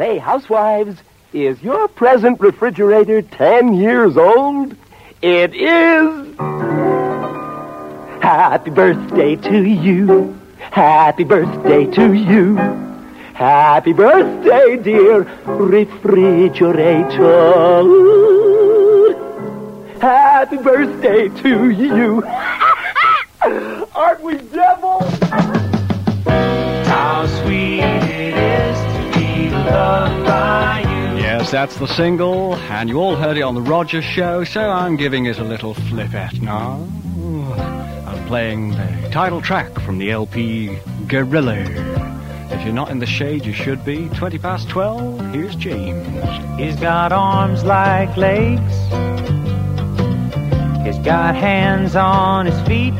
Hey, housewives, is your present refrigerator 10 years old? It is. Happy birthday to you. Happy birthday to you. Happy birthday, dear refrigerator. Happy birthday to you. Aren't we devils? How sweet it is to be loved by you. Yes, that's the single, and you all heard it on the Rogers Show, so I'm giving it a little flipette now. I'm playing the title track from the LP Gorilla. If you're not in the shade, you should be. 12:20, here's James. He's got arms like legs. He's got hands on his feet.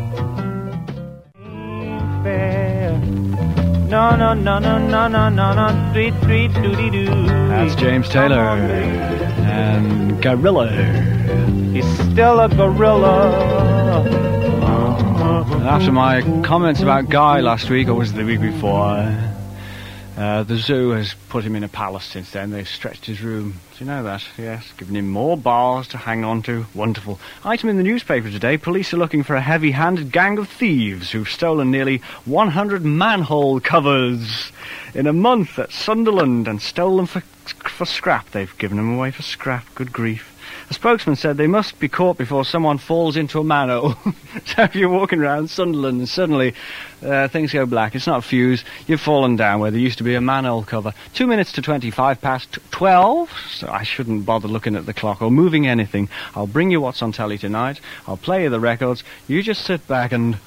No, no, no, no, no, no, no, no, tweet, tweet, doody doo. That's James Taylor and Gorilla. He's still a gorilla. And after my comments about Guy last week, or was it the week before, the zoo has put him in a palace since then. They've stretched his room. Do you know that? Yes, giving him more bars to hang on to. Wonderful. Item in the newspaper today, police are looking for a heavy-handed gang of thieves who've stolen nearly 100 manhole covers in a month at Sunderland and stole them for scrap. They've given them away for scrap. Good grief. A spokesman said they must be caught before someone falls into a manhole. So if you're walking around Sunderland and suddenly things go black, it's not a fuse, you've fallen down where there used to be a manhole cover. 2 minutes to 12, so I shouldn't bother looking at the clock or moving anything. I'll bring you what's on telly tonight. I'll play you the records. You just sit back and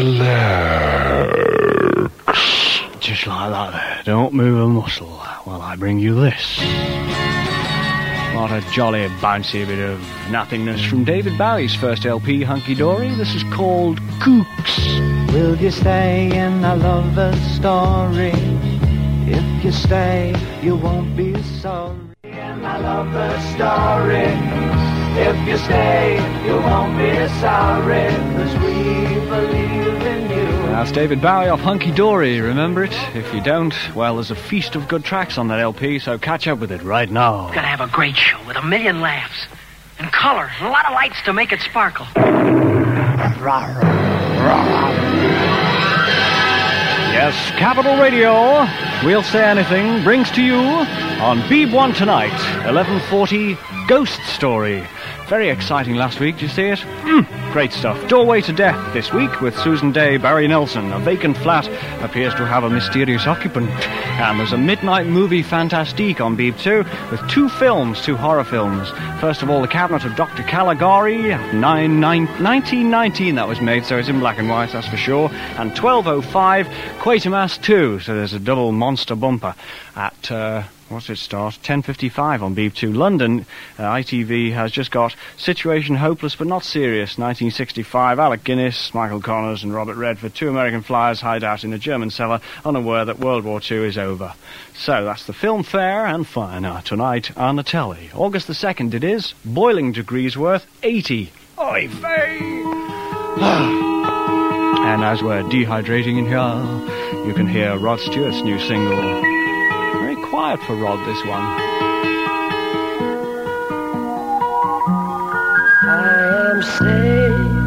relax. Just like that there. Don't move a muscle while I bring you this. What a jolly, bouncy bit of nothingness from David Bowie's first LP, Hunky Dory. This is called Kooks. Will you stay in a lover's story? If you stay, you won't be sorry. In a lover's story. If you stay, you won't be sorry. 'Cause we believe in you. That's David Bowie off Hunky Dory. Remember it? If you don't, well, there's a feast of good tracks on that LP, so catch up with it right now. We're gonna have a great show with a million laughs and color and a lot of lights to make it sparkle. Yes, Capital Radio, We'll Say Anything, brings to you on Beeb One tonight, 11:40, Ghost Story. Very exciting last week, did you see it? Great stuff. Doorway to Death this week with Susan Day, Barry Nelson. A vacant flat appears to have a mysterious occupant. And there's a midnight movie fantastique on Beeb 2 with two horror films. First of all, The Cabinet of Dr. Caligari, 1919 that was made, so it's in black and white, that's for sure. And 12:05, Quatermass 2, so there's a double monster bumper at... what's it start? 10:55 on Beeb 2 London. ITV has just got Situation Hopeless But Not Serious, 1965. Alec Guinness, Michael Connors and Robert Redford, two American flyers hide out in a German cellar, unaware that World War II is over. So that's the film fair and fire tonight on the telly. August the 2nd it is. Boiling degrees worth 80. Oy vey! And as we're dehydrating in here, you can hear Rod Stewart's new single. Quiet for Rod, this one. I am safe